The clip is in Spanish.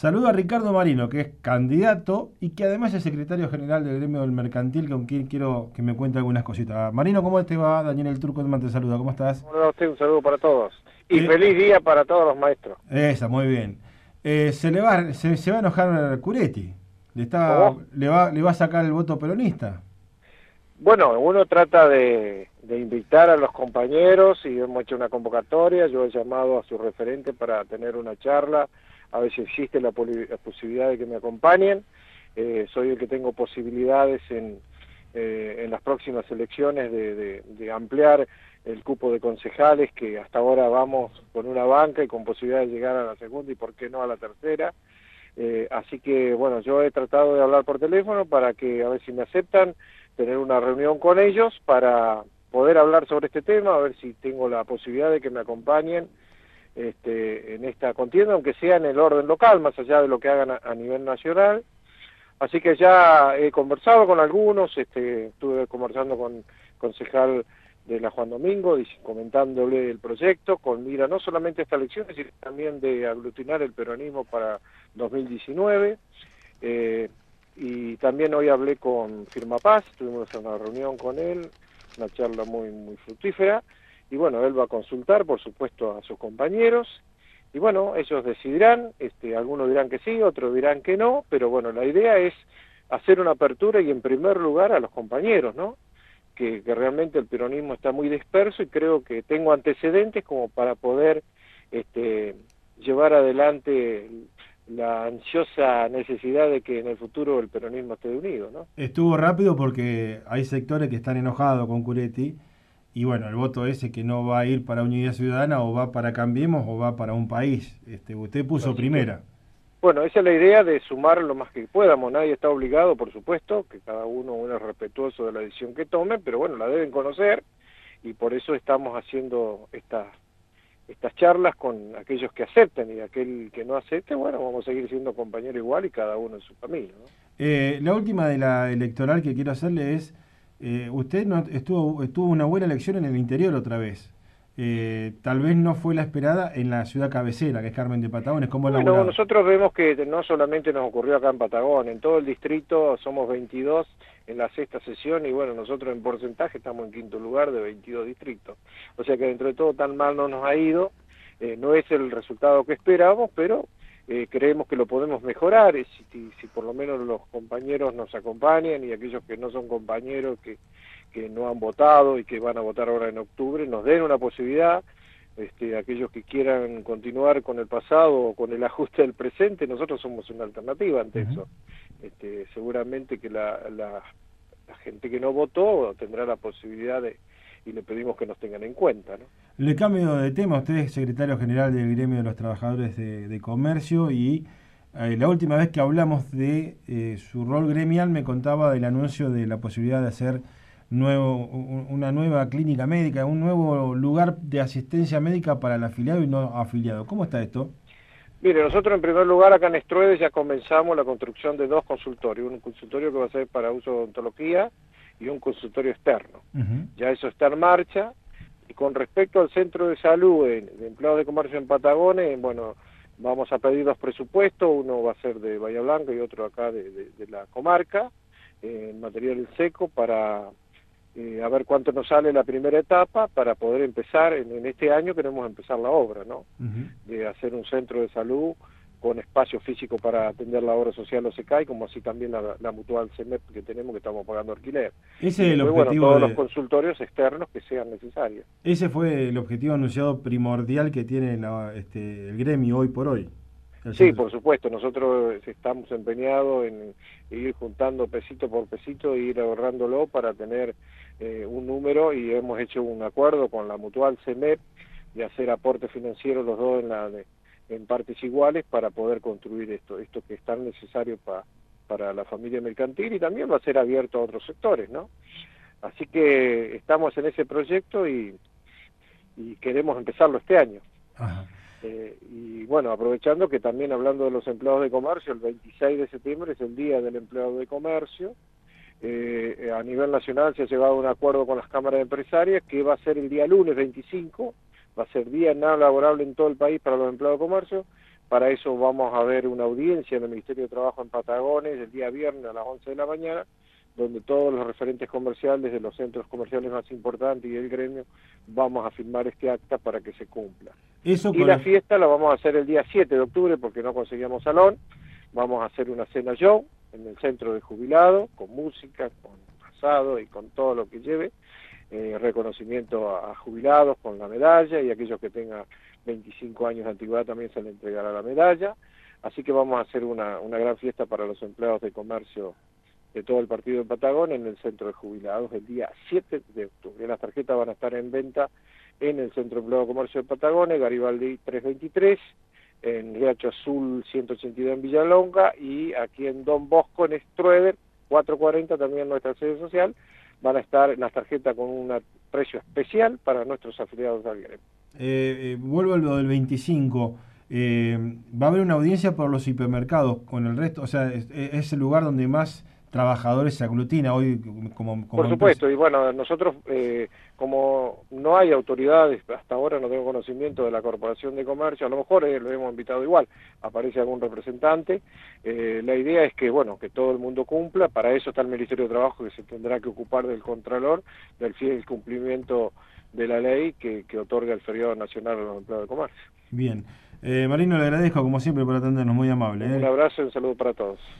Saludo a Ricardo Marino, que es candidato y que además es secretario general del gremio del mercantil, con quien quiero que me cuente algunas cositas. Marino, ¿cómo te va? Daniel El Turco te saluda, ¿cómo estás? Hola a usted, un saludo para todos. Y Eh, feliz día para todos los maestros. Esa, muy bien. Se va a enojar Curetti. ¿Cómo? Le va a sacar el voto peronista. Bueno, uno trata de invitar a los compañeros y hemos hecho una convocatoria. Yo he llamado a su referente para tener una charla, a ver si existe la posibilidad de que me acompañen. Soy el que tengo posibilidades en las próximas elecciones de ampliar el cupo de concejales, que hasta ahora vamos con una banca y con posibilidad de llegar a la segunda y por qué no a la tercera. Así que, bueno, yo he tratado de hablar por teléfono para que, a ver si me aceptan, tener una reunión con ellos para poder hablar sobre este tema, a ver si tengo la posibilidad de que me acompañen en esta contienda, aunque sea en el orden local, más allá de lo que hagan a nivel nacional. Así que ya he conversado con algunos, estuve conversando con concejal de la Juan Domingo, comentándole el proyecto, con mira no solamente a estas elecciones, sino también de aglutinar el peronismo para 2019. Eh, y también hoy hablé con Firma Paz, tuvimos una reunión con él, una charla muy fructífera, y bueno, él va a consultar, por supuesto, a sus compañeros, y bueno, ellos decidirán, algunos dirán que sí, otros dirán que no, pero bueno, la idea es hacer una apertura y en primer lugar a los compañeros, ¿no? Que realmente el peronismo está muy disperso y creo que tengo antecedentes como para poder este, llevar adelante la ansiosa necesidad de que en el futuro el peronismo esté unido, ¿no? Estuvo rápido porque hay sectores que están enojados con Curetti y bueno, el voto ese que no va a ir para Unidad Ciudadana o va para Cambiemos o va para un país. Usted puso Así que primera. bueno, esa es la idea de sumar lo más que podamos. Nadie está obligado, por supuesto, que cada uno es respetuoso de la decisión que tome, pero bueno, la deben conocer y por eso estamos haciendo estas charlas con aquellos que acepten y aquel que no acepte, bueno, vamos a seguir siendo compañeros igual y cada uno en su camino, ¿no? La última de la electoral que quiero hacerle es, usted no, estuvo una buena elección en el interior otra vez. Tal vez no fue la esperada en la ciudad cabecera, que es Carmen de Patagones. ¿Cómo ha Bueno, laburado? nosotros vemos que no solamente nos ocurrió acá en Patagonia, en todo el distrito somos 22 en la sexta sesión y bueno, nosotros en porcentaje estamos en quinto lugar de 22 distritos. O sea que dentro de todo tan mal no nos ha ido, no es el resultado que esperábamos, pero creemos que lo podemos mejorar, si por lo menos los compañeros nos acompañan y aquellos que no son compañeros, que no han votado y que van a votar ahora en octubre, nos den una posibilidad. Aquellos que quieran continuar con el pasado o con el ajuste del presente, nosotros somos una alternativa ante Ujú. eso. Seguramente que la gente que no votó tendrá la posibilidad y le pedimos que nos tengan en cuenta, ¿no? Le cambio de tema, usted es secretario general del gremio de los trabajadores de comercio y la última vez que hablamos de su rol gremial me contaba del anuncio de la posibilidad de hacer una nueva clínica médica, un nuevo lugar de asistencia médica para el afiliado y no afiliado. ¿Cómo está esto? Mire, nosotros en primer lugar acá en Estruedes ya comenzamos la construcción de dos consultorios, un consultorio que va a ser para uso de odontología y un consultorio externo. Ujú. Ya eso está en marcha. Y con respecto al centro de salud de empleados de comercio en Patagones, bueno, vamos a pedir dos presupuestos, uno va a ser de Bahía Blanca y otro acá de la comarca, en material seco, para a ver cuánto nos sale la primera etapa, para poder empezar, en este año queremos empezar la obra, ¿no? Ujú. De hacer un centro de salud con espacio físico para atender la obra social OSECAI, como así también la mutual CEMEP que tenemos, que estamos pagando alquiler. Y Ese es el después, bueno, objetivo todos los de, consultorios externos que sean necesarios. ese fue el objetivo anunciado primordial que tiene el gremio hoy por hoy. El Sí, centro. por supuesto, nosotros estamos empeñados en ir juntando pesito por pesito e ir ahorrándolo para tener un número y hemos hecho un acuerdo con la mutual CEMEP de hacer aporte financiero los dos en partes iguales para poder construir esto que es tan necesario para la familia mercantil y también va a ser abierto a otros sectores, ¿no? Así que estamos en ese proyecto y queremos empezarlo este año. Ajá. Y bueno, aprovechando que también hablando de los empleados de comercio, el 26 de septiembre es el Día del Empleado de Comercio. A nivel nacional se ha llegado a un acuerdo con las cámaras empresarias que va a ser el día lunes 25, va a ser día no laborable en todo el país para los empleados de comercio, Para eso vamos a ver una audiencia en el Ministerio de Trabajo en Patagones el día viernes a las 11 de la mañana, donde todos los referentes comerciales de los centros comerciales más importantes y el gremio vamos a firmar este acta para que se cumpla. Eso Y la fiesta la vamos a hacer el día 7 de octubre porque no conseguíamos salón. Vamos a hacer una cena show en el centro de jubilados, con música, con asado y con todo lo que lleve, reconocimiento a jubilados con la medalla, y aquellos que tengan 25 años de antigüedad también se les entregará la medalla. Así que vamos a hacer una gran fiesta para los empleados de comercio de todo el partido de Patagones en el centro de jubilados el día 7 de octubre. Las tarjetas van a estar en venta en el Centro de Empleo de Comercio de Patagones, Garibaldi 323, en Riacho Azul 182 en Villalonga, y aquí en Don Bosco, en Strueder 440, también nuestra sede social. Van a estar las tarjetas con un precio especial para nuestros afiliados al gremio. Vuelvo a lo del 25. Va a haber una audiencia por los hipermercados con el resto, o sea, es el lugar donde más trabajadores se aglutina hoy como Por supuesto, y bueno, nosotros como no hay autoridades, hasta ahora no tengo conocimiento de la Corporación de Comercio, a lo mejor lo hemos invitado igual, aparece algún representante, la idea es que, bueno, que todo el mundo cumpla. Para eso está el Ministerio de Trabajo, que se tendrá que ocupar del Contralor, del fiel cumplimiento de la ley que otorga el feriado nacional a los empleados de comercio. Bien. Marino, le agradezco como siempre por atendernos, muy amable. Un abrazo y un saludo para todos.